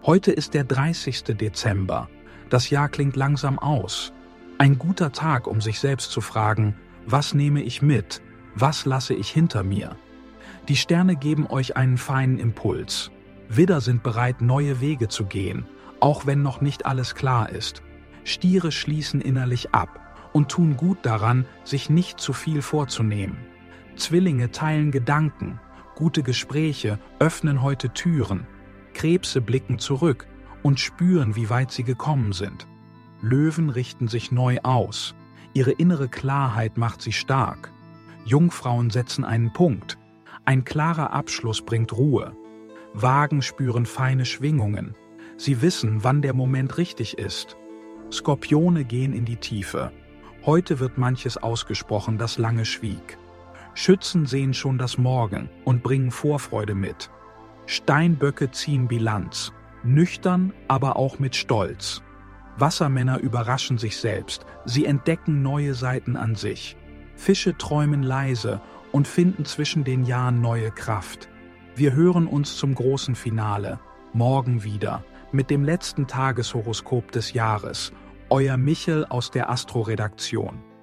Heute ist der 30. Dezember. Das Jahr klingt langsam aus. Ein guter Tag, um sich selbst zu fragen, was nehme ich mit, was lasse ich hinter mir? Die Sterne geben euch einen feinen Impuls. Widder sind bereit, neue Wege zu gehen, auch wenn noch nicht alles klar ist. Stiere schließen innerlich ab und tun gut daran, sich nicht zu viel vorzunehmen. Zwillinge teilen Gedanken, gute Gespräche öffnen heute Türen. Krebse blicken zurück und spüren, wie weit sie gekommen sind. Löwen richten sich neu aus. Ihre innere Klarheit macht sie stark. Jungfrauen setzen einen Punkt. Ein klarer Abschluss bringt Ruhe. Wagen spüren feine Schwingungen. Sie wissen, wann der Moment richtig ist. Skorpione gehen in die Tiefe. Heute wird manches ausgesprochen, das lange schwieg. Schützen sehen schon das Morgen und bringen Vorfreude mit. Steinböcke ziehen Bilanz, nüchtern, aber auch mit Stolz. Wassermänner überraschen sich selbst, sie entdecken neue Seiten an sich. Fische träumen leise und finden zwischen den Jahren neue Kraft. Wir hören uns zum großen Finale, morgen wieder, mit dem letzten Tageshoroskop des Jahres. Euer Michel aus der Astro-Redaktion.